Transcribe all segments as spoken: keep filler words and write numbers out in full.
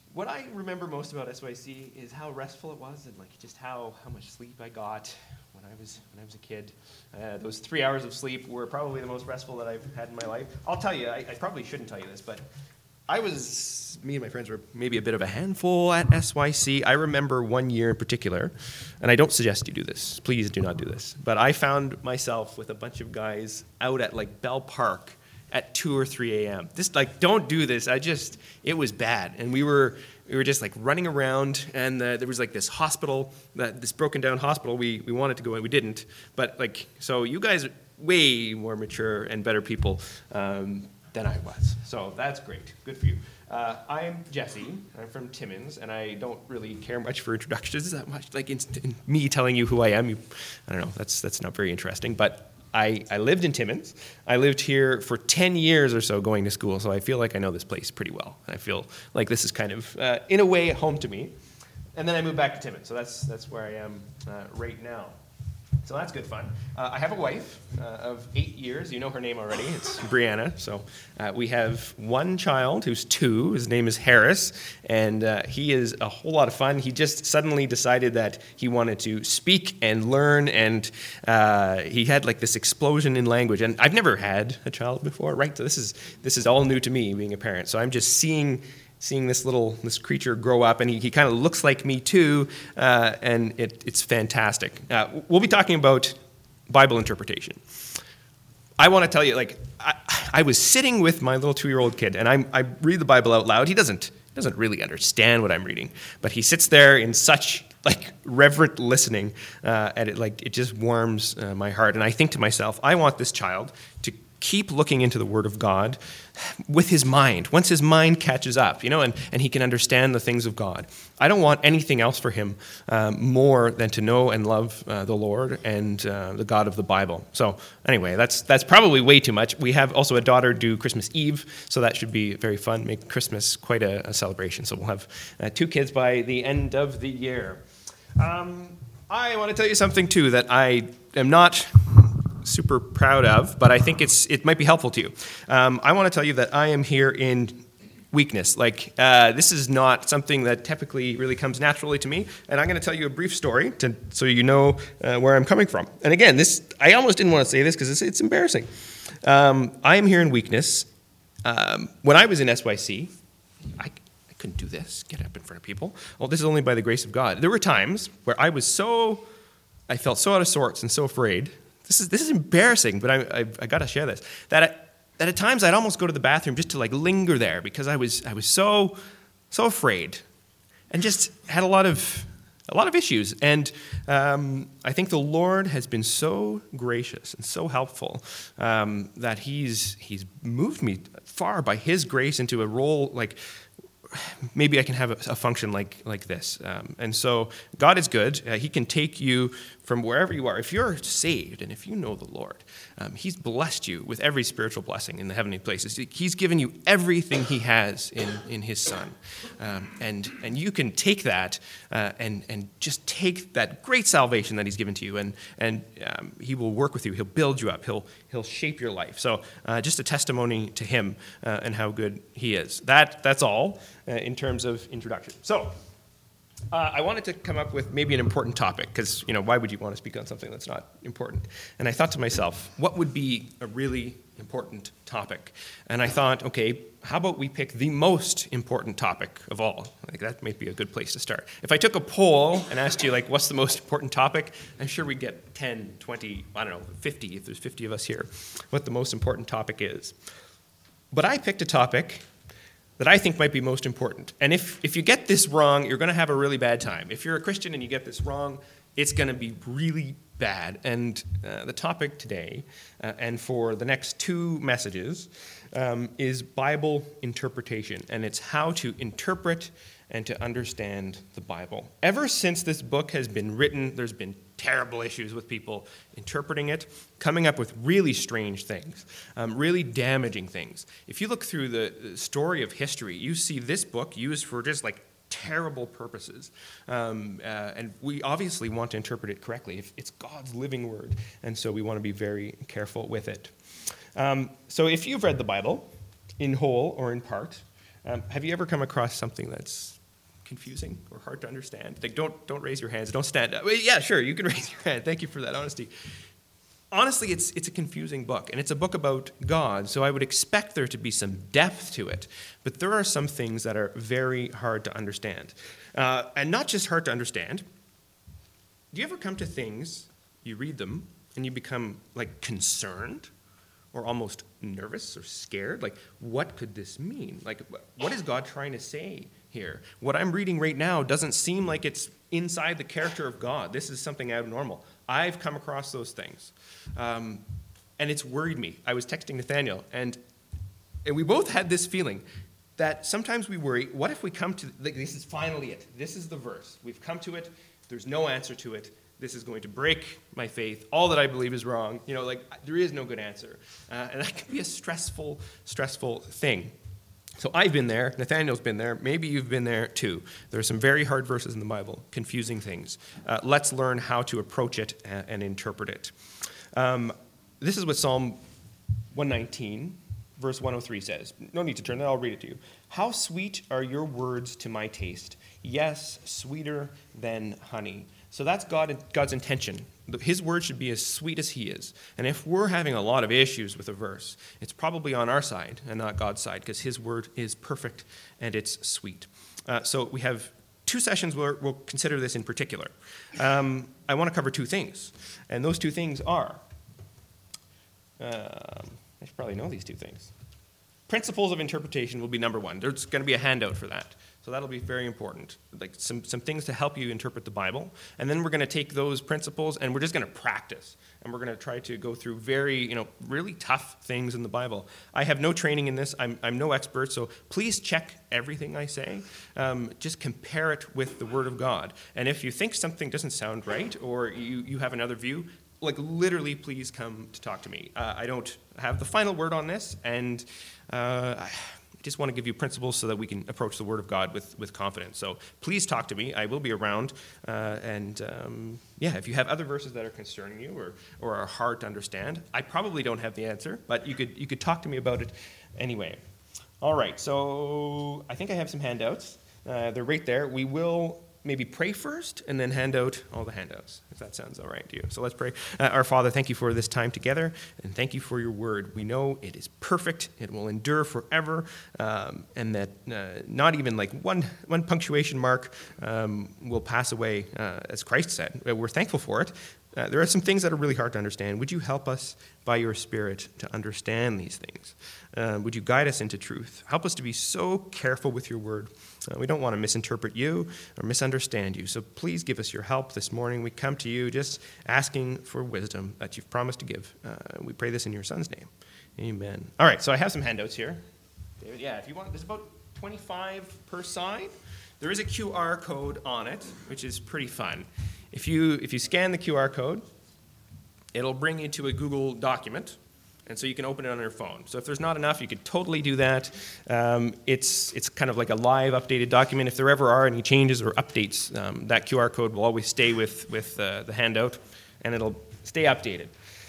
what I remember most about S Y C is how restful it was, and like just how, how much sleep I got when I was when I was a kid. Uh, those three hours of sleep were probably the most restful that I've had in my life. I'll tell you, I, I probably shouldn't tell you this, but I was, me and my friends were maybe a bit of a handful at S Y C. I remember one year in particular, and I don't suggest you do this. Please do not do this. But I found myself with a bunch of guys out at like Bell Park at two or three a.m. This, like, don't do this. I just, it was bad. And we were we were just like running around, and uh, there was like this hospital, that this broken down hospital. We we wanted to go in, we didn't. But like, so you guys are way more mature and better people um, than I was. So that's great. Good for you. Uh, I'm Jesse. I'm from Timmins, and I don't really care much for introductions that much. Like in, in me telling you who I am, you, I don't know. That's that's not very interesting. But I, I lived in Timmins. I lived here for ten years or so going to school, so I feel like I know this place pretty well. I feel like this is kind of, uh, in a way, home to me. And then I moved back to Timmins, so that's that's where I am uh, right now. So that's good fun. Uh, I have a wife uh, of eight years. You know her name already. It's Brianna. So uh, we have one child who's two. His name is Harris, and uh, he is a whole lot of fun. He just suddenly decided that he wanted to speak and learn, and uh, he had like this explosion in language. And I've never had a child before, right? So this is this is all new to me, being a parent. So I'm just seeing seeing this little, this creature grow up, and he, he kind of looks like me too, uh, and it, it's fantastic. Uh, we'll be talking about Bible interpretation. I want to tell you, like, I, I was sitting with my little two-year-old kid, and I, I read the Bible out loud. He doesn't doesn't really understand what I'm reading, but he sits there in such like reverent listening, uh, and it like it just warms uh, my heart. And I think to myself, I want this child to keep looking into the Word of God with his mind, once his mind catches up, you know, and, and he can understand the things of God. I don't want anything else for him um, more than to know and love uh, the Lord and uh, the God of the Bible. So anyway, that's that's probably way too much. We have also a daughter due Christmas Eve, so that should be very fun, make Christmas quite a, a celebration. So we'll have uh, two kids by the end of the year. Um, I want to tell you something, too, that I am not super proud of, but I think it's it might be helpful to you. Um, I want to tell you that I am here in weakness. Like, uh, this is not something that typically really comes naturally to me, and I'm going to tell you a brief story to, so you know uh, where I'm coming from. And again, this I almost didn't want to say this because it's, it's embarrassing. Um, I am here in weakness. Um, when I was in S Y C, I, I couldn't do this, get up in front of people. Well, this is only by the grace of God. There were times where I was so, I felt so out of sorts and so afraid. This is this is embarrassing, but I I, I got to share this. That I, that at times I'd almost go to the bathroom just to like linger there because I was I was so so afraid, and just had a lot of a lot of issues. And um, I think the Lord has been so gracious and so helpful um, that He's He's moved me far by His grace into a role like. Maybe I can have a, a function like like this. Um, and so God is good. Uh, he can take you from wherever you are. If you're saved and if you know the Lord, um, He's blessed you with every spiritual blessing in the heavenly places. He's given you everything He has in, in His Son. Um, and and you can take that uh, and, and just take that great salvation that He's given to you, and, and um, He will work with you. He'll build you up. He'll, he'll shape your life. So uh, just a testimony to Him uh, and how good He is. That That's all. Uh, in terms of introduction. So, uh, I wanted to come up with maybe an important topic, because, you know, why would you want to speak on something that's not important? And I thought to myself, what would be a really important topic? And I thought, okay, how about we pick the most important topic of all? Like, that might be a good place to start. If I took a poll and asked you, like, what's the most important topic, I'm sure we'd get ten, twenty, I don't know, fifty, if there's fifty of us here, what the most important topic is. But I picked a topic that I think might be most important. And if, if you get this wrong, you're going to have a really bad time. If you're a Christian and you get this wrong, it's going to be really bad. And uh, the topic today, uh, and for the next two messages, um, is Bible interpretation. And it's how to interpret and to understand the Bible. Ever since this book has been written, there's been terrible issues with people interpreting it, coming up with really strange things, um, really damaging things. If you look through the story of history, you see this book used for just like terrible purposes. Um, uh, and we obviously want to interpret it correctly. If it's God's living word, and so we want to be very careful with it. Um, so if you've read the Bible in whole or in part, um, have you ever come across something that's confusing or hard to understand? Like, don't don't raise your hands. Don't stand up. Well, yeah, sure, you can raise your hand. Thank you for that honesty. Honestly, it's it's a confusing book, and it's a book about God, so I would expect there to be some depth to it. But there are some things that are very hard to understand. Uh, and not just hard to understand. Do you ever come to things, you read them, and you become, like, concerned or almost nervous or scared? Like, what could this mean? Like, what is God trying to say here? What I'm reading right now doesn't seem like it's inside the character of God. This is something abnormal. I've come across those things. Um, and it's worried me. I was texting Nathaniel, and, and we both had this feeling that sometimes we worry, what if we come to, like, this is finally it. This is the verse. We've come to it. There's no answer to it. This is going to break my faith. All that I believe is wrong. You know, like, there is no good answer. Uh, and that can be a stressful, stressful thing. So I've been there. Nathaniel's been there. Maybe you've been there too. There are some very hard verses in the Bible, confusing things. Uh, let's learn how to approach it and, and interpret it. Um, this is what Psalm one nineteen, verse one oh three says. No need to turn that. I'll read it to you. How sweet are your words to my taste. Yes, sweeter than honey. So that's God, God's intention. His word should be as sweet as he is. And if we're having a lot of issues with a verse, it's probably on our side and not God's side, because his word is perfect and it's sweet. Uh, so we have two sessions where we'll consider this in particular. Um, I want to cover two things. And those two things are, um, I should probably know these two things. Principles of interpretation will be number one. There's going to be a handout for that. So that'll be very important, like some, some things to help you interpret the Bible. And then we're going to take those principles and we're just going to practice. And we're going to try to go through very, you know, really tough things in the Bible. I have no training in this. I'm, I'm no expert, so please check everything I say. Um, just compare it with the Word of God. And if you think something doesn't sound right or you, you have another view, like literally please come to talk to me. Uh, I don't have the final word on this, and uh, I just want to give you principles so that we can approach the Word of God with, with confidence. So please talk to me. I will be around. Uh, and um, yeah, if you have other verses that are concerning you or, or are hard to understand, I probably don't have the answer, but you could, you could talk to me about it anyway. All right, so I think I have some handouts. Uh, they're right there. We will maybe pray first and then hand out all the handouts, if that sounds all right to you. So let's pray. Uh, our Father, thank you for this time together, and thank you for your word. We know it is perfect, it will endure forever, um, and that uh, not even like one, one punctuation mark um, will pass away, uh, as Christ said. We're thankful for it. Uh, there are some things that are really hard to understand. Would you help us by your Spirit to understand these things? Uh, would you guide us into truth? Help us to be so careful with your word. Uh, we don't want to misinterpret you or misunderstand you. So please give us your help this morning. We come to you just asking for wisdom that you've promised to give. Uh, we pray this in your Son's name. Amen. All right, so I have some handouts here. David, yeah, if you want, there's about twenty-five per side. There is a Q R code on it, which is pretty fun. If you if you scan the Q R code, it'll bring you to a Google document, and so you can open it on your phone. So if there's not enough, you could totally do that. Um, it's it's kind of like a live updated document. If there ever are any changes or updates, um, that Q R code will always stay with, with uh, the handout, and it'll stay updated.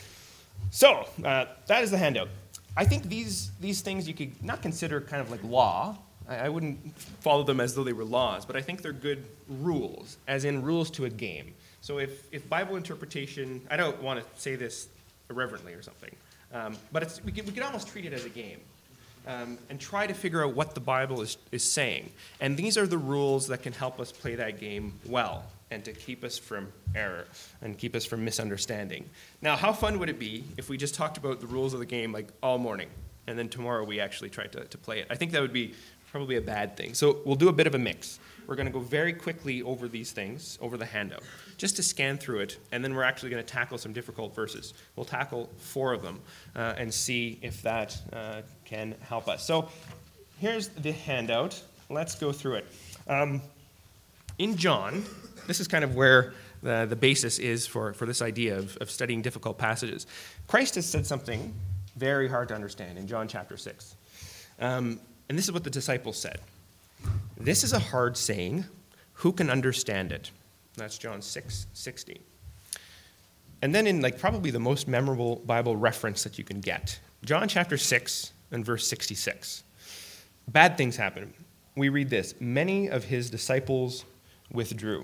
So uh, that is the handout. I think these these things you could not consider kind of like law. I wouldn't follow them as though they were laws, but I think they're good rules, as in rules to a game. So if, if Bible interpretation, I don't want to say this irreverently or something, um, but it's, we, could, we could almost treat it as a game um, and try to figure out what the Bible is, is saying. And these are the rules that can help us play that game well and to keep us from error and keep us from misunderstanding. Now, how fun would it be if we just talked about the rules of the game like all morning, and then tomorrow we actually tried to, to play it? I think that would be probably a bad thing. So we'll do a bit of a mix. We're going to go very quickly over these things, over the handout, just to scan through it, and then we're actually going to tackle some difficult verses. We'll tackle four of them uh, and see if that uh, can help us. So here's the handout. Let's go through it. Um, in John, this is kind of where the, the basis is for, for this idea of, of studying difficult passages. Christ has said something very hard to understand in John chapter six. Um, And this is what the disciples said. This is a hard saying. Who can understand it? That's John six sixty. And then in like probably the most memorable Bible reference that you can get, John chapter six and verse sixty-six. Bad things happen. we read this: many of his disciples withdrew.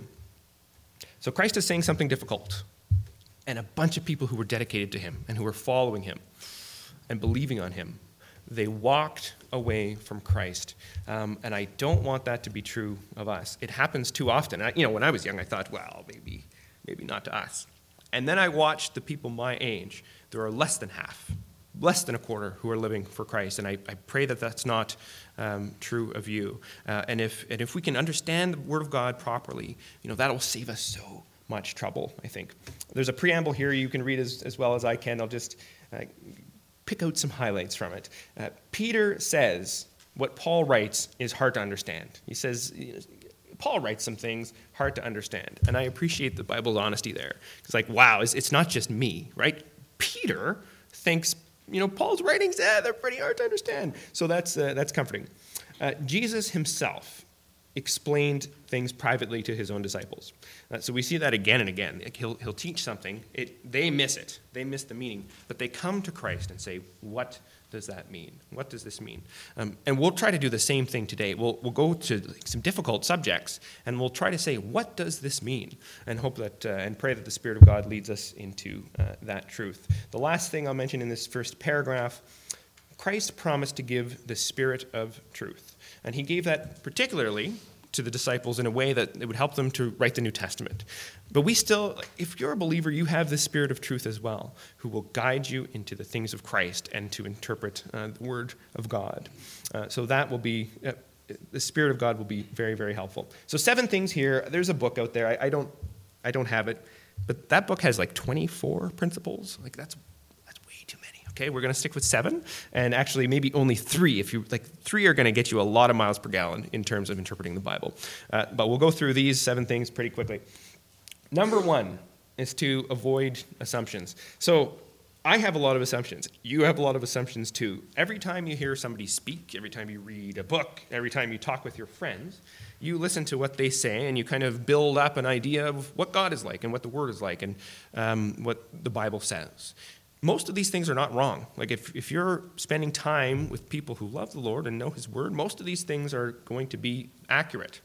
So Christ is saying something difficult, and a bunch of people who were dedicated to him and who were following him and believing on him, they walked away from Christ. Um, and I don't want that to be true of us. It happens too often. I, you know, when I was young, I thought, well, maybe, maybe not to us. And then I watched the people my age. There are less than half, less than a quarter who are living for Christ. And I, I pray that that's not um, true of you. Uh, and if and if we can understand the Word of God properly, you know, that will save us so much trouble, I think. There's a preamble here you can read as, as well as I can. I'll just uh, pick out some highlights from it. Uh, Peter says what Paul writes is hard to understand. He says, Paul writes some things hard to understand. And I appreciate the Bible's honesty there. It's like, wow, it's, it's not just me, right? Peter thinks, you know, Paul's writings, yeah, they're pretty hard to understand. So that's, uh, that's comforting. Uh, Jesus himself explained things privately to his own disciples. Uh, so we see that again and again. Like he'll, he'll teach something. It, they miss it. They miss the meaning. But they come to Christ and say, what does that mean? What does this mean? Um, and we'll try to do the same thing today. We'll, we'll go to like, some difficult subjects, and we'll try to say, what does this mean? And hope that, uh, and pray that the Spirit of God leads us into uh, that truth. The last thing I'll mention in this first paragraph, Christ promised to give the Spirit of truth. And he gave that particularly to the disciples in a way that it would help them to write the New Testament. But we still, if you're a believer, you have the Spirit of truth as well, who will guide you into the things of Christ and to interpret uh, the Word of God. Uh, so that will be, uh, the Spirit of God will be very, very helpful. So seven things here. There's a book out there. I, I don't, I don't have it, but that book has like twenty-four principles. Like that's too many. Okay, we're going to stick with seven, and actually maybe only three. If you like, three are going to get you a lot of miles per gallon in terms of interpreting the Bible. Uh, but we'll go through these seven things pretty quickly. Number one is to avoid assumptions. So I have a lot of assumptions. You have a lot of assumptions too. Every time you hear somebody speak, every time you read a book, every time you talk with your friends, you listen to what they say and you kind of build up an idea of what God is like and what the Word is like and um, what the Bible says. Most of these things are not wrong. Like if, if you're spending time with people who love the Lord and know his word, most of these things are going to be accurate.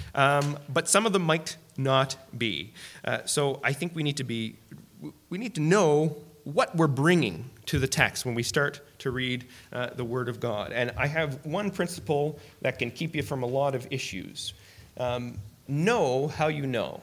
Um, but some of them might not be. Uh, so I think we need to be, we need to know what we're bringing to the text when we start to read uh, the Word of God. And I have one principle that can keep you from a lot of issues. Um, know how you know.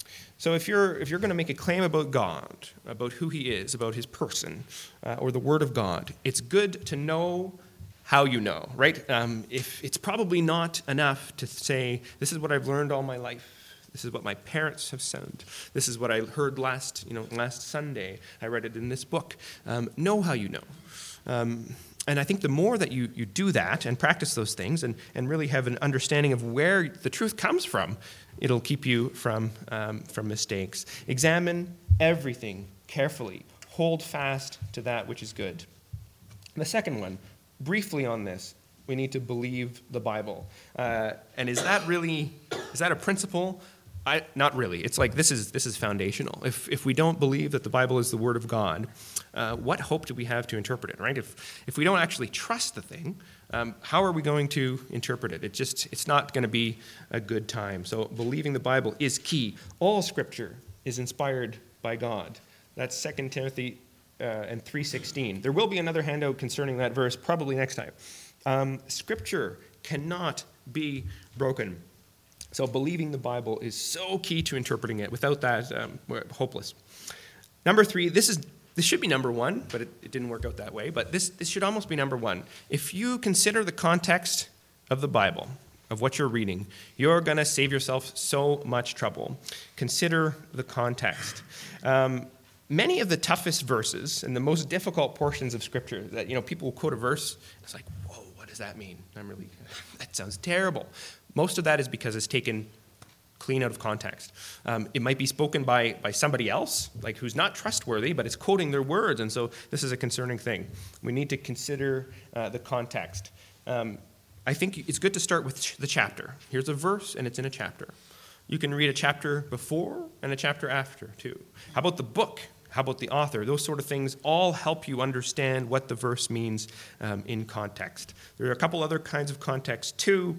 So if you're if you're going to make a claim about God, about who he is, about his person, uh, or the Word of God, it's good to know how you know, right? Um, if it's probably not enough to say, this is what I've learned all my life. This is what my parents have said. This is what I heard last, you know, last Sunday. I read it in this book. Um, know how you know. Um, and I think the more that you, you do that and practice those things and, and really have an understanding of where the truth comes from, it'll keep you from, um, from mistakes. Examine everything carefully. Hold fast to that which is good. And the second one, briefly on this, we need to believe the Bible. Uh, and is that really, is that a principle? I, not really. It's like this is this is foundational. If if we don't believe that the Bible is the Word of God, uh, what hope do we have to interpret it, right? If if we don't actually trust the thing, um, how are we going to interpret it? It just it's not going to be a good time. So believing the Bible is key. All Scripture is inspired by God. That's Second Timothy uh, and three sixteen. There will be another handout concerning that verse probably next time. Um, scripture cannot be broken. So believing the Bible is so key to interpreting it. Without that, um, we're hopeless. Number three, this is this should be number one, but it, it didn't work out that way. But this, this should almost be number one. If you consider the context of the Bible, of what you're reading, you're going to save yourself so much trouble. Consider the context. Um, many of the toughest verses and the most difficult portions of Scripture that, you know, people will quote a verse, it's like, whoa, what does that mean? I'm really, that sounds terrible. Most of that is because it's taken clean out of context. Um, it might be spoken by, by somebody else, like who's not trustworthy, but it's quoting their words, and so this is a concerning thing. We need to consider uh, the context. Um, I think it's good to start with the chapter. Here's a verse, and it's in a chapter. You can read a chapter before and a chapter after, too. How about the book? How about the author? Those sort of things all help you understand what the verse means um, in context. There are a couple other kinds of context, too.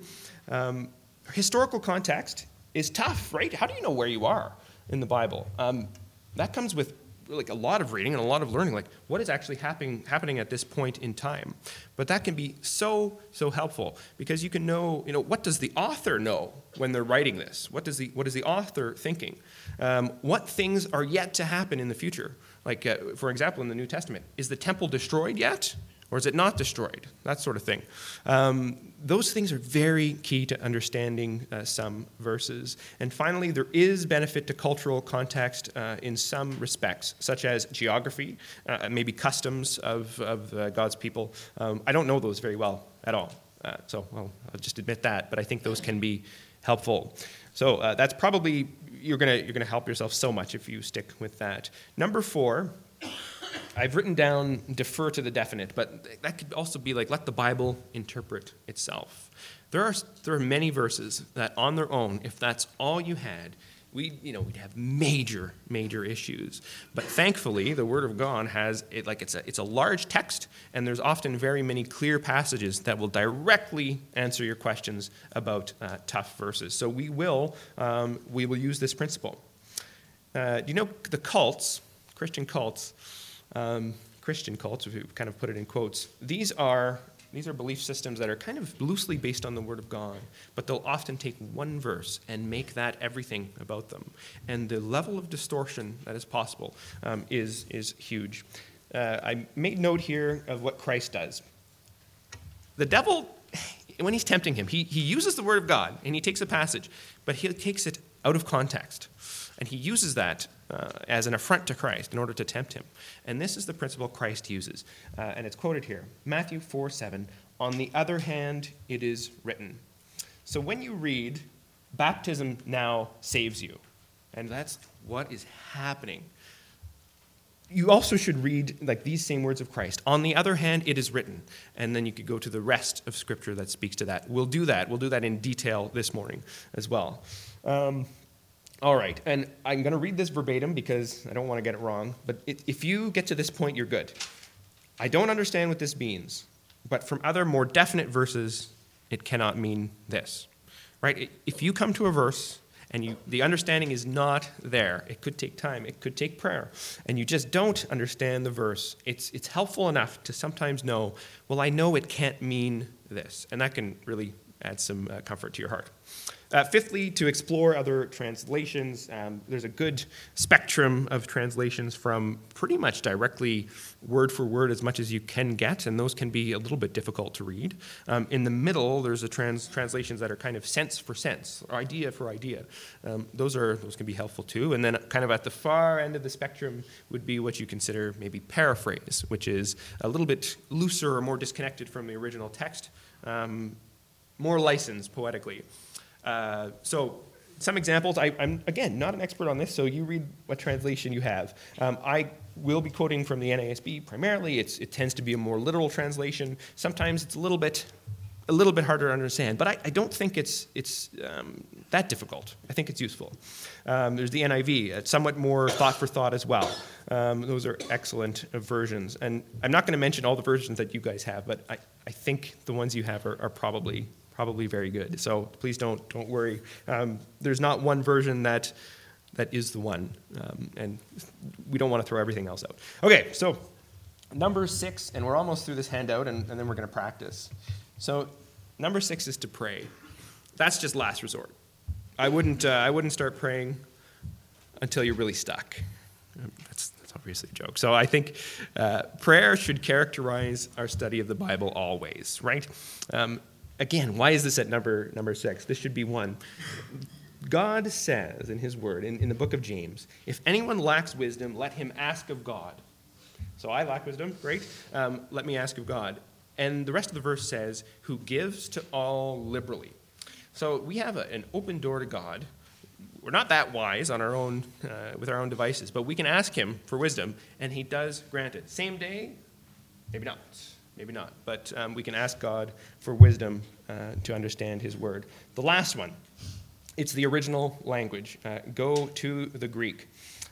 Um, historical context is tough, right? How do you know where you are in the Bible? Um, that comes with like a lot of reading and a lot of learning, like what is actually happening happening at this point in time. But that can be so, so helpful because you can know, you know, what does the author know when they're writing this? What does the what is the author thinking? Um, what things are yet to happen in the future? Like, uh, for example, in the New Testament, is the temple destroyed yet? Or is it not destroyed? That sort of thing. Um, those things are very key to understanding uh, some verses. And finally, there is benefit to cultural context uh, in some respects, such as geography, uh, maybe customs of, of uh, God's people. Um, I don't know those very well at all. Uh, so, well, I'll just admit that. But I think those can be helpful. So uh, that's probably, you're going you're gonna help yourself so much if you stick with that. Number four, I've written down defer to the definite, but that could also be like let the Bible interpret itself. There are there are many verses that on their own, if that's all you had, we you know we'd have major major issues. But thankfully, the Word of God has it like it's a it's a large text, and there's often very many clear passages that will directly answer your questions about uh, tough verses. So we will um, we will use this principle. Uh, you know the cults, Christian cults. Um, Christian cults, if you kind of put it in quotes, these are these are belief systems that are kind of loosely based on the Word of God, but they'll often take one verse and make that everything about them. And the level of distortion that is possible um, is, is huge. Uh, I made note here of what Christ does. The devil, when he's tempting him, he, he uses the Word of God, and he takes a passage, but he takes it out of context. And he uses that uh, as an affront to Christ in order to tempt him. And this is the principle Christ uses. Uh, and it's quoted here, Matthew four seven, on the other hand, it is written. So when you read, baptism now saves you, and that's what is happening, you also should read like these same words of Christ. On the other hand, it is written. And then you could go to the rest of Scripture that speaks to that. We'll do that. We'll do that in detail this morning as well. Um, All right, and I'm going to read this verbatim because I don't want to get it wrong, but it, if you get to this point, you're good. I don't understand what this means, but from other more definite verses, it cannot mean this, right? If you come to a verse and you, the understanding is not there, it could take time, it could take prayer, and you just don't understand the verse, it's, it's helpful enough to sometimes know, well, I know it can't mean this, and that can really add some uh, comfort to your heart. Uh, fifthly, to explore other translations. Um, there's a good spectrum of translations from pretty much directly word for word as much as you can get, and those can be a little bit difficult to read. Um, in the middle, there's a trans- translations that are kind of sense for sense, or idea for idea. Um, those are those can be helpful too. And then kind of at the far end of the spectrum would be what you consider maybe paraphrase, which is a little bit looser or more disconnected from the original text, um, more licensed poetically. Uh, so some examples, I, I'm, again, not an expert on this, so you read what translation you have. Um, I will be quoting from the N A S B primarily. It's, it tends to be a more literal translation. Sometimes it's a little bit a little bit harder to understand, but I, I don't think it's, it's um, that difficult. I think it's useful. Um, there's the N I V, it's somewhat more thought for thought as well. Um, those are excellent uh, versions. And I'm not going to mention all the versions that you guys have, but I, I think the ones you have are, are probably Probably very good. So please don't don't worry. Um, there's not one version that that is the one, um, and we don't want to throw everything else out. Okay, so number six, and we're almost through this handout, and, and then we're going to practice. So number six is to pray. That's just last resort. I wouldn't uh, I wouldn't start praying until you're really stuck. Um, that's that's obviously a joke. So I think uh, prayer should characterize our study of the Bible always, right? Um, Again, why is this at number number six? This should be one. God says in his word, in, in the book of James, if anyone lacks wisdom, let him ask of God. So I lack wisdom, great. Um, let me ask of God. And the rest of the verse says, who gives to all liberally. So we have a, an open door to God. We're not that wise on our own, uh, with our own devices, but we can ask him for wisdom, and he does grant it. Same day? Maybe not. Maybe not, but um, we can ask God for wisdom uh, to understand his word. The last one, it's the original language. Uh, go to the Greek.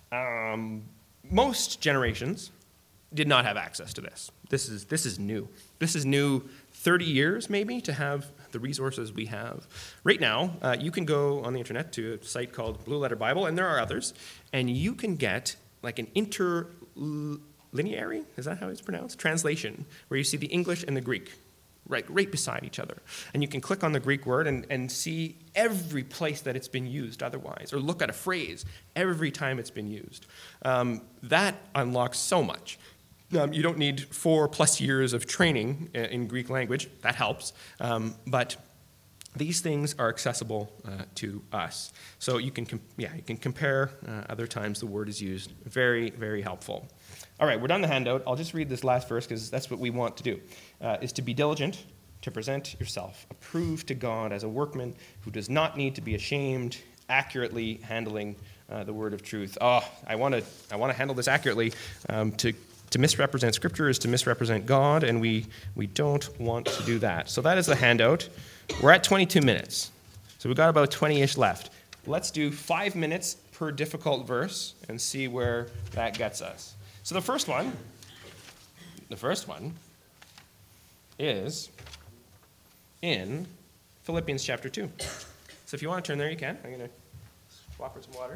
Um, most generations did not have access to this. This is this is new. This is new thirty years maybe to have the resources we have. Right now, uh, you can go on the internet to a site called Blue Letter Bible, and there are others, and you can get like an interlineary, is that how it's pronounced? Translation, where you see the English and the Greek right, right beside each other. And you can click on the Greek word and, and see every place that it's been used otherwise, or look at a phrase every time it's been used. Um, that unlocks so much. Um, you don't need four plus years of training in Greek language. That helps. Um, but these things are accessible uh, to us. So you can, com- yeah, you can compare uh, other times the word is used. Very, very helpful. All right, we're done the handout. I'll just read this last verse because that's what we want to do, uh, is to be diligent, to present yourself approved to God as a workman who does not need to be ashamed, accurately handling uh, the word of truth. Oh, I want to I want to handle this accurately. Um, to to misrepresent Scripture is to misrepresent God, and we we don't want to do that. So that is the handout. We're at twenty-two minutes, so we've got about twenty-ish left. Let's do five minutes per difficult verse and see where that gets us. So the first one, the first one is in Philippians chapter two. So if you want to turn there, you can. I'm going to swap for some water.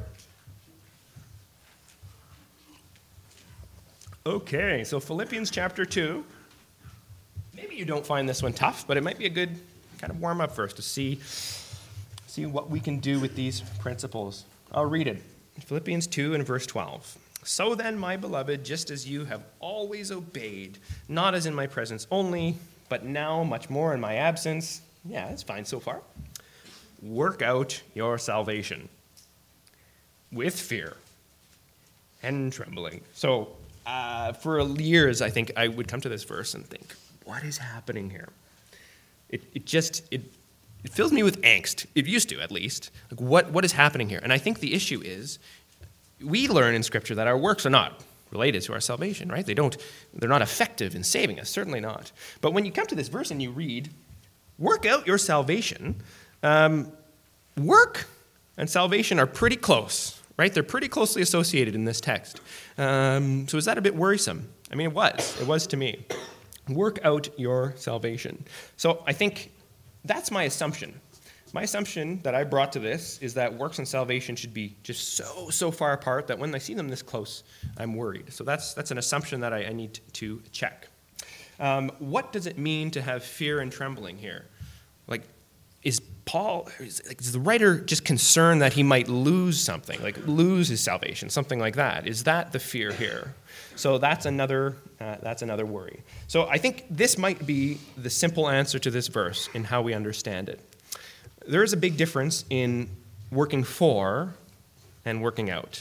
Okay, so Philippians chapter two. Maybe you don't find this one tough, but it might be a good kind of warm-up verse to see, see what we can do with these principles. I'll read it. Philippians two and verse twelve. So then, my beloved, just as you have always obeyed, not as in my presence only, but now much more in my absence. Yeah, that's fine so far. Work out your salvation with fear and trembling. So uh, for years, I think I would come to this verse and think, what is happening here? It, it just, it, it fills me with angst. It used to, at least. Like, what, what is happening here? And I think the issue is, we learn in Scripture that our works are not related to our salvation, right? They don't, they're not effective in saving us, certainly not. But when you come to this verse and you read, work out your salvation, um, work and salvation are pretty close, right? They're pretty closely associated in this text. Um, so is that a bit worrisome? I mean, it was. It was to me. Work out your salvation. So I think that's my assumption. My assumption that I brought to this is that works and salvation should be just so, so far apart that when I see them this close, I'm worried. So that's that's an assumption that I, I need to check. Um, what does it mean to have fear and trembling here? Like, is Paul, is, like, is the writer just concerned that he might lose something, like lose his salvation, something like that? Is that the fear here? So that's another uh, that's another worry. So I think this might be the simple answer to this verse in how we understand it. There is a big difference in working for and working out.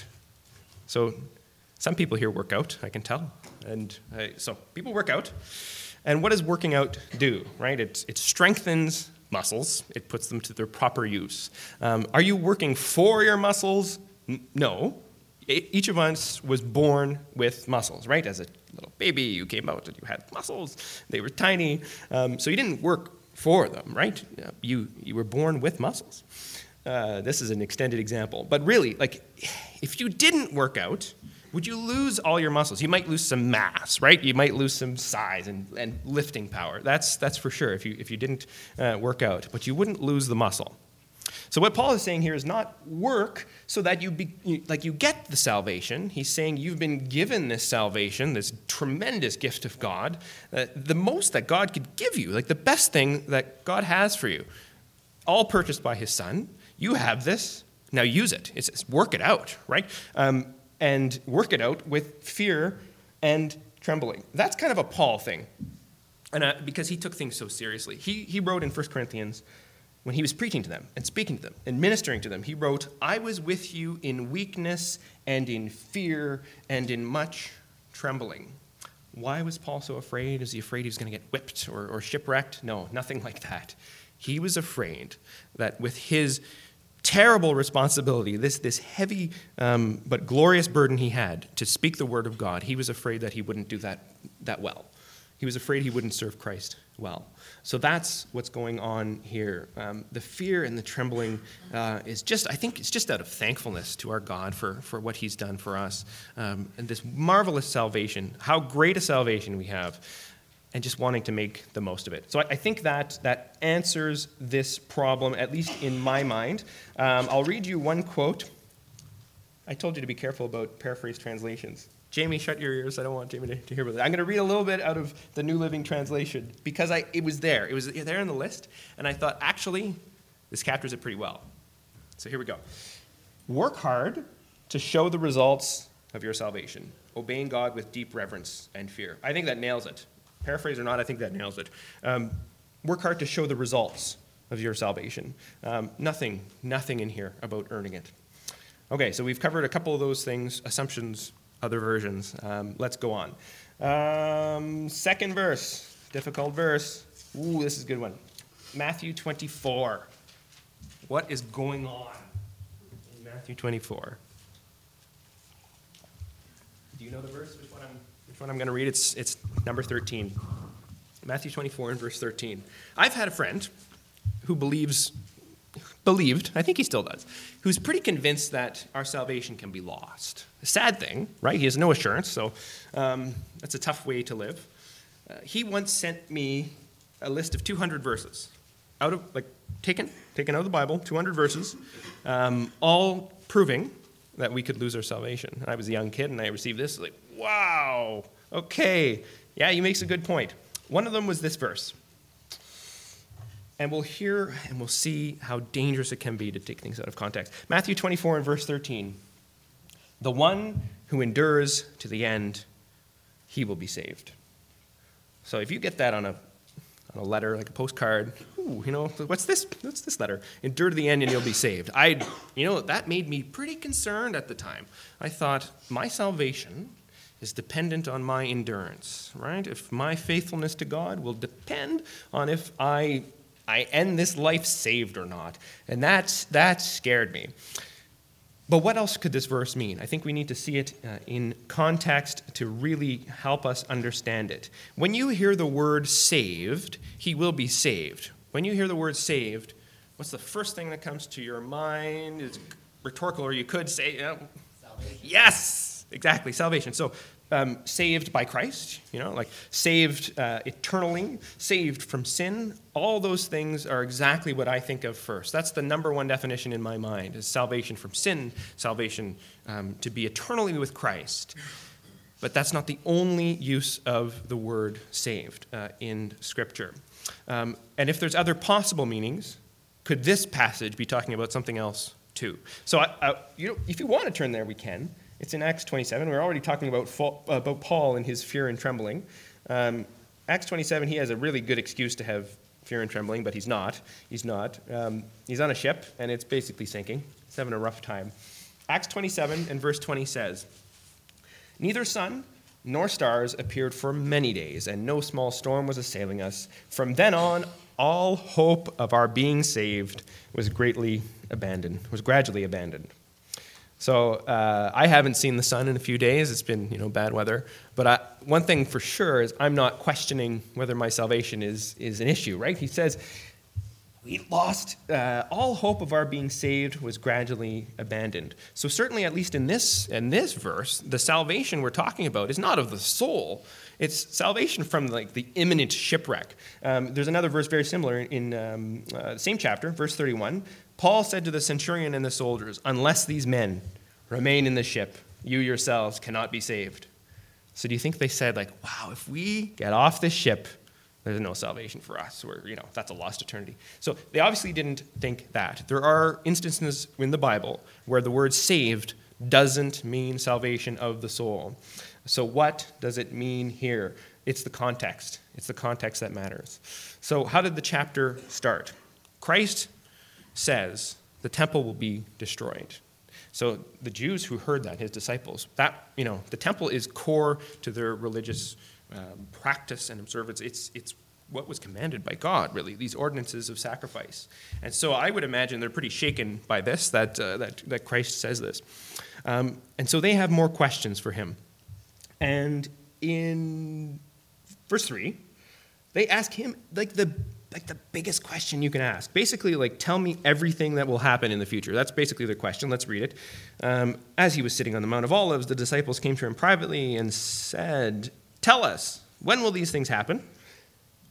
So some people here work out, I can tell. And uh, so people work out. And what does working out do, right? It, it strengthens muscles. It puts them to their proper use. Um, are you working for your muscles? N- no. E- each of us was born with muscles, right? As a little baby, you came out and you had muscles. They were tiny. Um, so you didn't work for them, right? You you were born with muscles. Uh, this is an extended example. But really, like, if you didn't work out, would you lose all your muscles? You might lose some mass, right? You might lose some size and, and lifting power. That's that's for sure if you if you didn't uh, work out. But you wouldn't lose the muscle. So what Paul is saying here is not work so that you, be, you like you get the salvation. He's saying you've been given this salvation, this tremendous gift of God, uh, the most that God could give you, like the best thing that God has for you, all purchased by his Son. You have this. Now use it. It's, it's work it out, right? Um, and work it out with fear and trembling. That's kind of a Paul thing, and uh, because he took things so seriously. He he wrote in First Corinthians, when he was preaching to them and speaking to them and ministering to them, he wrote, I was with you in weakness and in fear and in much trembling. Why was Paul so afraid? Is he afraid he was going to get whipped or, or shipwrecked? No, nothing like that. He was afraid that with his terrible responsibility, this, this heavy um, but glorious burden he had to speak the word of God, he was afraid that he wouldn't do that, that well. He was afraid he wouldn't serve Christ well. So that's what's going on here. Um, the fear and the trembling uh, is just, I think it's just out of thankfulness to our God for, for what he's done for us. Um, and this marvelous salvation, how great a salvation we have. and just wanting to make the most of it. So I, I think that that answers this problem, at least in my mind. Um, I'll read you one quote. I told you to be careful about paraphrase translations. Jamie, shut your ears. I don't want Jamie to, to hear about it. I'm going to read a little bit out of the New Living Translation because I, it was there. It was there in the list, and I thought, actually, this captures it pretty well. So here we go. Work hard to show the results of your salvation, obeying God with deep reverence and fear. I think that nails it. Paraphrase or not, I think that nails it. Um, work hard to show the results of your salvation. Um, nothing, nothing in here about earning it. Okay, so we've covered a couple of those things, assumptions, other versions. Um, let's go on. Um, second verse, difficult verse. Ooh, this is a good one. Matthew twenty-four. What is going on in Matthew twenty-four? Do you know the verse? Which one I'm, which one I'm going to read? It's, it's number thirteen. Matthew twenty-four and verse thirteen. I've had a friend who believes, believed, I think he still does, who's pretty convinced that our salvation can be lost. A sad thing, right? He has no assurance, so um, that's a tough way to live. Uh, he once sent me a list of two hundred verses, out of, like, taken, taken out of the Bible, two hundred verses, um, all proving that we could lose our salvation. And I was a young kid, and I received this, like, wow, okay, yeah, he makes a good point. One of them was this verse. And we'll hear and we'll see how dangerous it can be to take things out of context. Matthew twenty-four and verse thirteen. The one who endures to the end, he will be saved. So if you get that on a on a letter, like a postcard, ooh, you know, what's this? What's this letter? Endure to the end and you'll be saved. I, you know, that made me pretty concerned at the time. I thought, my salvation is dependent on my endurance, right? If my faithfulness to God will depend on if I I end this life saved or not. And that's, that scared me. But what else could this verse mean? I think we need to see it uh, in context to really help us understand it. When you hear the word saved, he will be saved. When you hear the word saved, what's the first thing that comes to your mind? It's rhetorical, or you could say, uh, salvation. Yes, exactly, salvation. So Um, saved by Christ, you know, like saved uh, eternally, saved from sin. All those things are exactly what I think of first. That's the number one definition in my mind, is salvation from sin, salvation um, to be eternally with Christ. But that's not the only use of the word saved uh, in Scripture. Um, and if there's other possible meanings, could this passage be talking about something else too? So I, I, you know, if you want to turn there, we can. It's in Acts twenty-seven. We're already talking about, about Paul and his fear and trembling. Um, Acts twenty-seven, he has a really good excuse to have fear and trembling, but he's not. He's not. Um, he's on a ship, and it's basically sinking. He's having a rough time. Acts twenty-seven and verse twenty says, "Neither sun nor stars appeared for many days, and no small storm was assailing us. From then on, all hope of our being saved was greatly abandoned, was gradually abandoned." So uh, I haven't seen the sun in a few days. It's been, you know, bad weather. But I, one thing for sure is I'm not questioning whether my salvation is, is an issue, right? He says, we lost, uh, all hope of our being saved was gradually abandoned. So certainly, at least in this, in this verse, the salvation we're talking about is not of the soul. It's salvation from like the imminent shipwreck. Um, there's another verse very similar in um, uh, same chapter, verse thirty-one. Paul said to the centurion and the soldiers, "Unless these men remain in the ship, you yourselves cannot be saved." So do you think they said, like, wow, if we get off this ship, there's no salvation for us, or, you know, that's a lost eternity? So they obviously didn't think that. There are instances in the Bible where the word saved doesn't mean salvation of the soul. So what does it mean here? It's the context. It's the context that matters. So how did the chapter start? Christ says the temple will be destroyed. So the Jews who heard that, his disciples, that, you know, the temple is core to their religious um, practice and observance. It's, it's what was commanded by God, really, these ordinances of sacrifice. And so I would imagine they're pretty shaken by this, that, uh, that, that Christ says this. Um, and so they have more questions for him. And in verse three, they ask him, like, the like the biggest question you can ask. Basically, like, tell me everything that will happen in the future. That's basically the question. Let's read it. Um, As he was sitting on the Mount of Olives, the disciples came to him privately and said, "Tell us, when will these things happen?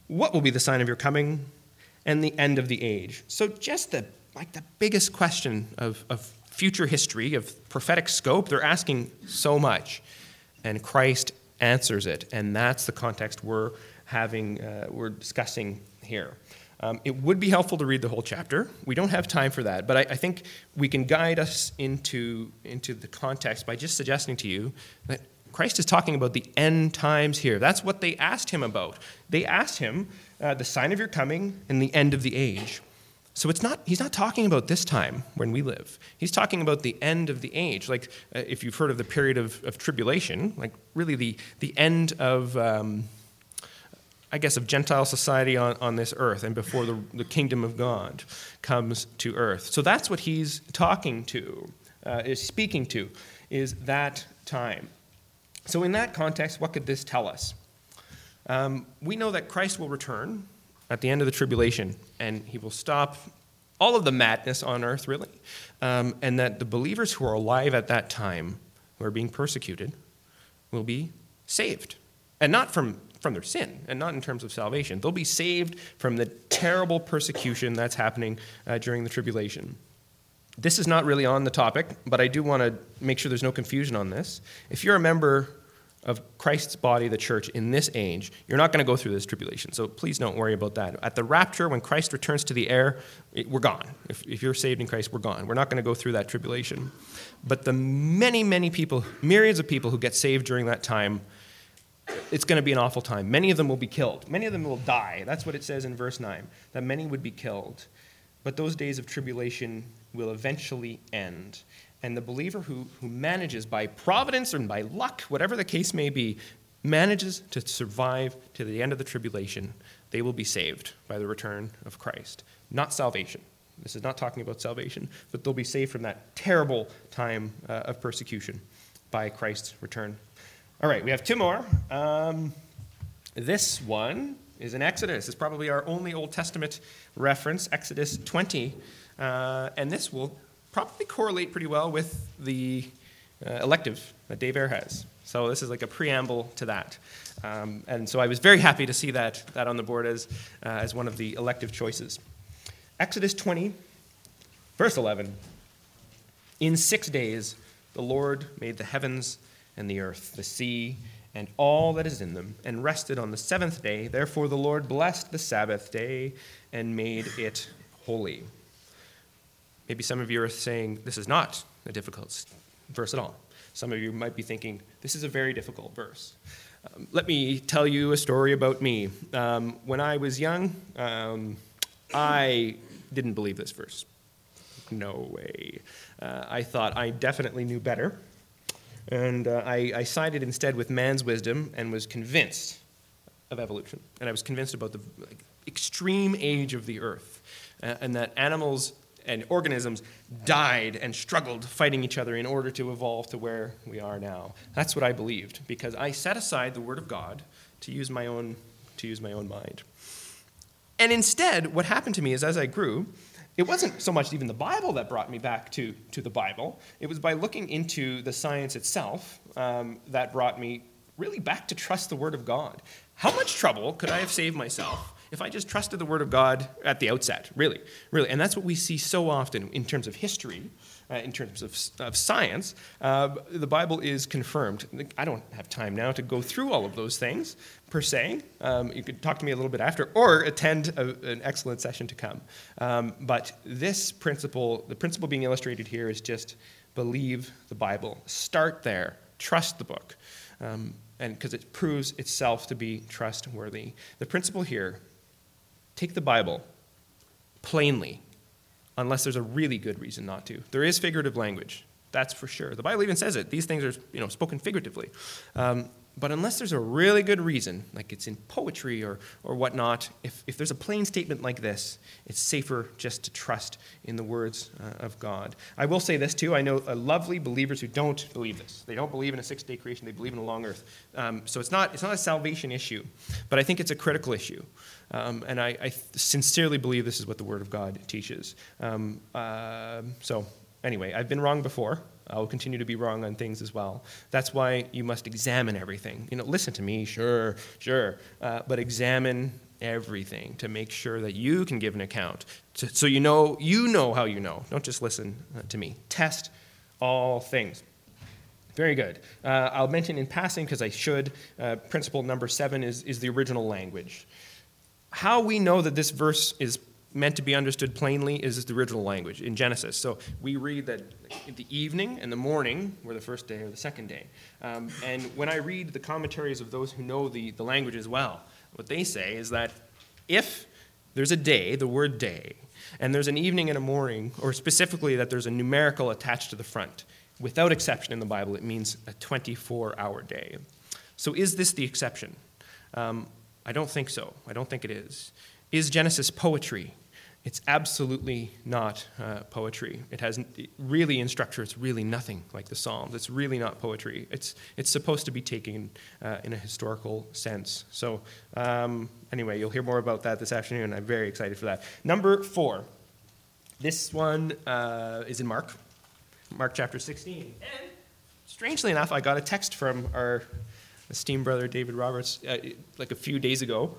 what will be the sign of your coming and the end of the age? So just the like the biggest question of, of future history, of prophetic scope, they're asking so much. And Christ answers it. And that's the context we're having, uh, we're discussing here. Um, it would be helpful to read the whole chapter. We don't have time for that, but I, I think we can guide us into, into the context by just suggesting to you that Christ is talking about the end times here. That's what they asked him about. They asked him uh, the sign of your coming and the end of the age. So it's not, he's not talking about this time when we live. He's talking about the end of the age. Like uh, if you've heard of the period of, of tribulation, like really the, the end of, um, I guess, of Gentile society on, on this earth and before the, the kingdom of God comes to earth. So that's what he's talking to, uh, is speaking to, is that time. So in that context, what could this tell us? Um, we know that Christ will return at the end of the tribulation, and he will stop all of the madness on earth, really, um, and that the believers who are alive at that time, who are being persecuted, will be saved. And not from, from their sin, and not in terms of salvation. They'll be saved from the terrible persecution that's happening uh, during the tribulation. This is not really on the topic, but I do want to make sure there's no confusion on this. If you're a member of Christ's body, the church, in this age, you're not going to go through this tribulation. So please don't worry about that. At the rapture, when Christ returns to the air, it, we're gone. If, if you're saved in Christ, we're gone. We're not going to go through that tribulation. But the many, many people, myriads of people who get saved during that time, it's going to be an awful time. Many of them will be killed. Many of them will die. That's what it says in verse nine, that many would be killed. But those days of tribulation will eventually end. And the believer who, who manages by providence and by luck, whatever the case may be, manages to survive to the end of the tribulation, they will be saved by the return of Christ. Not salvation. This is not talking about salvation, but they'll be saved from that terrible time uh, of persecution by Christ's return. All right, we have two more. Um, this one is in Exodus. It's probably our only Old Testament reference, Exodus twenty. Uh, and this will probably correlate pretty well with the uh, elective that Dave Eyre has. So this is like a preamble to that. Um, and so I was very happy to see that, that on the board as, uh, as one of the elective choices. Exodus twenty, verse eleven. In six days the Lord made the heavens and the earth, the sea, and all that is in them, and rested on the seventh day. Therefore the Lord blessed the Sabbath day and made it holy. Maybe some of you are saying, this is not a difficult verse at all. Some of you might be thinking, this is a very difficult verse. Um, let me tell you a story about me. Um, when I was young, um, I didn't believe this verse. No way. Uh, I thought I definitely knew better. And uh, I, I sided instead with man's wisdom and was convinced of evolution. And I was convinced about the like, extreme age of the earth, uh, and that animals and organisms died and struggled fighting each other in order to evolve to where we are now. That's what I believed, because I set aside the Word of God to use my own, to use my own mind. And instead, what happened to me is as I grew, it wasn't so much even the Bible that brought me back to, to the Bible. It was by looking into the science itself um, that brought me really back to trust the Word of God. How much trouble could I have saved myself if I just trusted the Word of God at the outset, really, really. And that's what we see so often in terms of history, uh, in terms of, of science. Uh, the Bible is confirmed. I don't have time now to go through all of those things, per se. Um, you could talk to me a little bit after, or attend a, an excellent session to come. Um, but this principle, the principle being illustrated here is just believe the Bible. Start there. Trust the book. Um, and because it proves itself to be trustworthy. The principle here, take the Bible plainly, unless there's a really good reason not to. There is figurative language, that's for sure. The Bible even says it. These things are, you know, spoken figuratively. Um, but unless there's a really good reason, like it's in poetry or, or whatnot, if, if there's a plain statement like this, it's safer just to trust in the words uh, of God. I will say this too. I know uh, lovely believers who don't believe this. They don't believe in a six-day creation. They believe in a long earth. Um, so it's not, it's not a salvation issue, but I think it's a critical issue. Um, and I, I sincerely believe this is what the Word of God teaches. Um, uh, so anyway, I've been wrong before. I'll continue to be wrong on things as well. That's why you must examine everything. You know, listen to me, sure, sure, uh, but examine everything to make sure that you can give an account. To, so you know, you know how you know. Don't just listen to me. Test all things. Very good. Uh, I'll mention in passing, because I should, uh, principle number seven is, is the original language. How we know that this verse is meant to be understood plainly is the original language in Genesis. So we read that the evening and the morning were the first day or the second day. Um, and when I read the commentaries of those who know the, the language as well, what they say is that if there's a day, the word day, and there's an evening and a morning, or specifically that there's a numerical attached to the front, without exception in the Bible, it means a twenty-four hour day. So is this the exception? Um, I don't think so. I don't think it is. Is Genesis poetry? It's absolutely not uh, poetry. It has really, in structure, it's really nothing like the Psalms. It's really not poetry. It's it's supposed to be taken uh, in a historical sense. So um, anyway, you'll hear more about that this afternoon. I'm very excited for that. Number four. This one uh, is in Mark. Mark chapter sixteen. And strangely enough, I got a text from our esteemed brother David Roberts uh, like a few days ago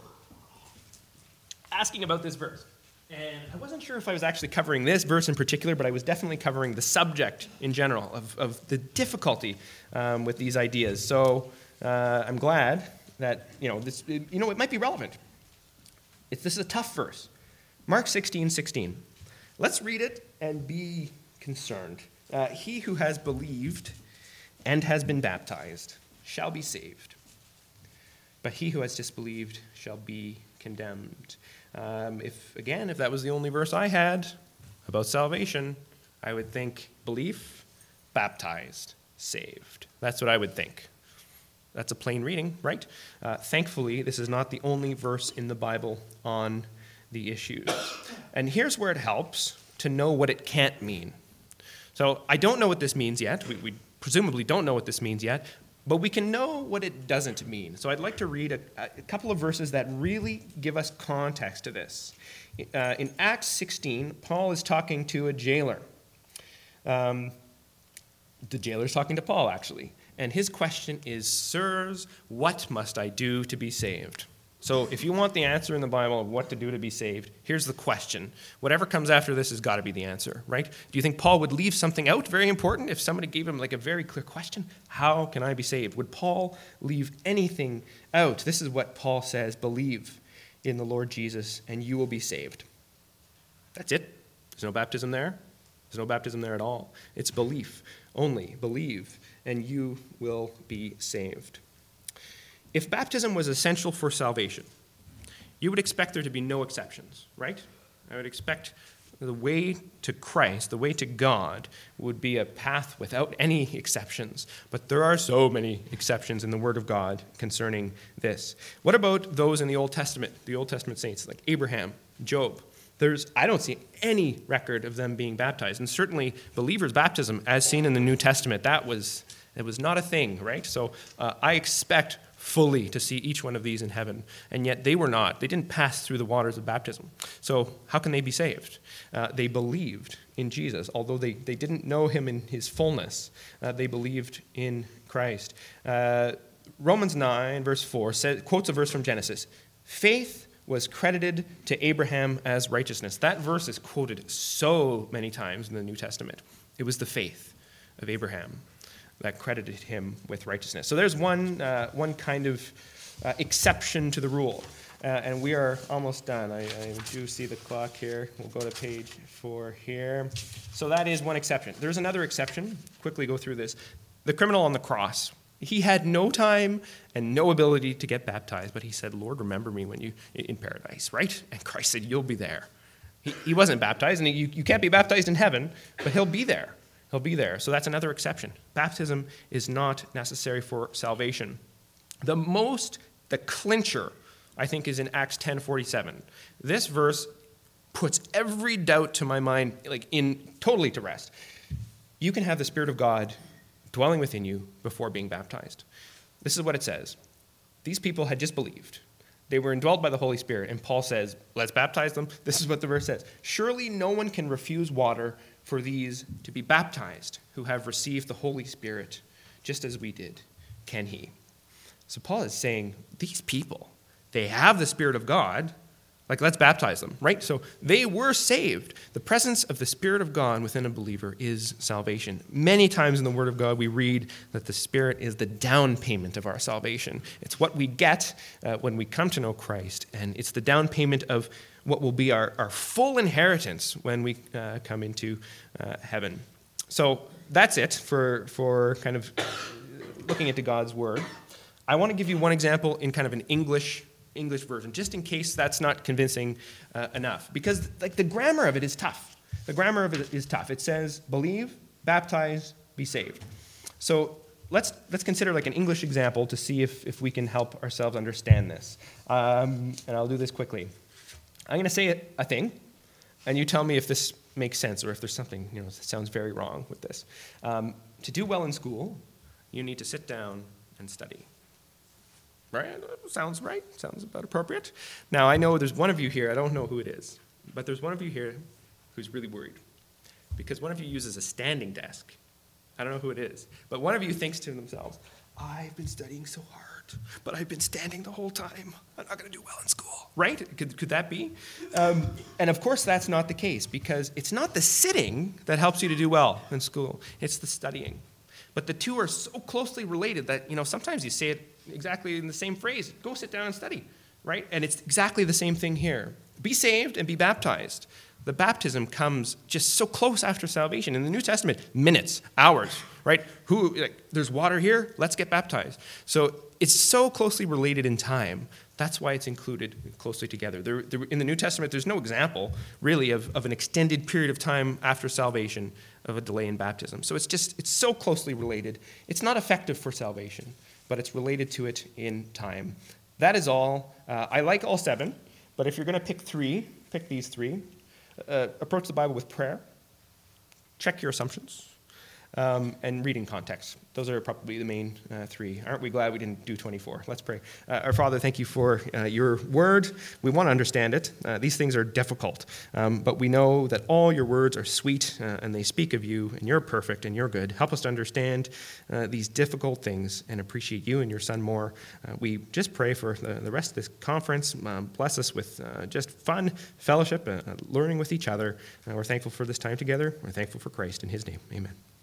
asking about this verse. And I wasn't sure if I was actually covering this verse in particular, but I was definitely covering the subject in general of, of the difficulty um, with these ideas. So uh, I'm glad that, you know, this, you know, it might be relevant. It's, this is a tough verse. Mark sixteen sixteen. Let's read it and be concerned. Uh, he who has believed and has been baptized shall be saved, but he who has disbelieved shall be condemned. Um, if again, if that was the only verse I had about salvation, I would think belief, baptized, saved. That's what I would think. That's a plain reading, right? Uh, thankfully, this is not the only verse in the Bible on the issues. And here's where it helps to know what it can't mean. So I don't know what this means yet. We, we presumably don't know what this means yet, but we can know what it doesn't mean. So I'd like to read a, a couple of verses that really give us context to this. Uh, in Acts sixteen, Paul is talking to a jailer. Um, the jailer's talking to Paul, actually. And his question is, "Sirs, what must I do to be saved?" So if you want the answer in the Bible of what to do to be saved, here's the question. Whatever comes after this has got to be the answer, right? Do you think Paul would leave something out very important if somebody gave him like a very clear question? How can I be saved? Would Paul leave anything out? This is what Paul says: believe in the Lord Jesus and you will be saved. That's it. There's no baptism there. There's no baptism there at all. It's belief only. Believe and you will be saved. If baptism was essential for salvation, you would expect there to be no exceptions, right? I would expect the way to Christ, the way to God, would be a path without any exceptions. But there are so many exceptions in the Word of God concerning this. What about those in the Old Testament, the Old Testament saints, like Abraham, Job? There's, I don't see any record of them being baptized. And certainly believers' baptism, as seen in the New Testament, that was, it was not a thing, right? So uh, I expect fully to see each one of these in heaven, and yet they were not. They didn't pass through the waters of baptism. So how can they be saved? Uh, they believed in Jesus, although they, they didn't know him in his fullness. Uh, they believed in Christ. Uh, Romans nine, verse four, says, quotes a verse from Genesis. Faith was credited to Abraham as righteousness. That verse is quoted so many times in the New Testament. It was the faith of Abraham that credited him with righteousness. So there's one uh, one kind of uh, exception to the rule. Uh, and we are almost done. I, I do see the clock here. We'll go to page four here. So that is one exception. There's another exception. Quickly go through this. The criminal on the cross. He had no time and no ability to get baptized, but he said, "Lord, remember me when you in paradise," right? And Christ said, "You'll be there." He, he wasn't baptized, and he, you, you can't be baptized in heaven, but he'll be there. He'll be there. So that's another exception. Baptism is not necessary for salvation. The most, the clincher, I think, is in Acts ten forty-seven. This verse puts every doubt to my mind, like in totally to rest. You can have the Spirit of God dwelling within you before being baptized. This is what it says. These people had just believed. They were indwelt by the Holy Spirit, and Paul says, let's baptize them. This is what the verse says. Surely no one can refuse water for these to be baptized who have received the Holy Spirit, just as we did, can he? So Paul is saying, these people, they have the Spirit of God, like, let's baptize them, right? So they were saved. The presence of the Spirit of God within a believer is salvation. Many times in the Word of God, we read that the Spirit is the down payment of our salvation. It's what we get uh, when we come to know Christ, and it's the down payment of what will be our, our full inheritance when we uh, come into uh, heaven. So that's it for, for kind of looking into God's Word. I want to give you one example in kind of an English English version, just in case that's not convincing uh, enough. Because like the grammar of it is tough. The grammar of it is tough. It says, believe, baptize, be saved. So let's let's consider like an English example to see if, if we can help ourselves understand this. Um, and I'll do this quickly. I'm going to say a thing, and you tell me if this makes sense or if there's something, you know, that sounds very wrong with this. Um, to do well in school, you need to sit down and study. Right? Sounds right. Sounds about appropriate. Now, I know there's one of you here, I don't know who it is, but there's one of you here who's really worried because one of you uses a standing desk. I don't know who it is, but one of you thinks to themselves, I've been studying so hard, but I've been standing the whole time. I'm not going to do well in school. Right? Could, could that be? Um, and of course, that's not the case because it's not the sitting that helps you to do well in school. It's the studying. But the two are so closely related that, you know, sometimes you say it exactly in the same phrase. Go sit down and study, right? And it's exactly the same thing here. Be saved and be baptized. The baptism comes just so close after salvation. In the New Testament, minutes, hours, right? Who, like, there's water here, let's get baptized. So it's so closely related in time. That's why it's included closely together. There, there, in the New Testament, there's no example, really, of, of an extended period of time after salvation of a delay in baptism. So it's just, it's so closely related. It's not effective for salvation, but it's related to it in time. That is all. Uh, I like all seven, but if you're going to pick three, pick these three. Uh, approach the Bible with prayer. Check your assumptions. Um, and reading context. Those are probably the main uh, three. Aren't we glad we didn't do twenty-four? Let's pray. Uh, our Father, thank you for uh, your word. We want to understand it. Uh, these things are difficult, um, but we know that all your words are sweet uh, and they speak of you, and you're perfect and you're good. Help us to understand uh, these difficult things and appreciate you and your Son more. Uh, we just pray for the, the rest of this conference. Um, bless us with uh, just fun fellowship, uh, learning with each other. Uh, we're thankful for this time together. We're thankful for Christ. In his name, amen.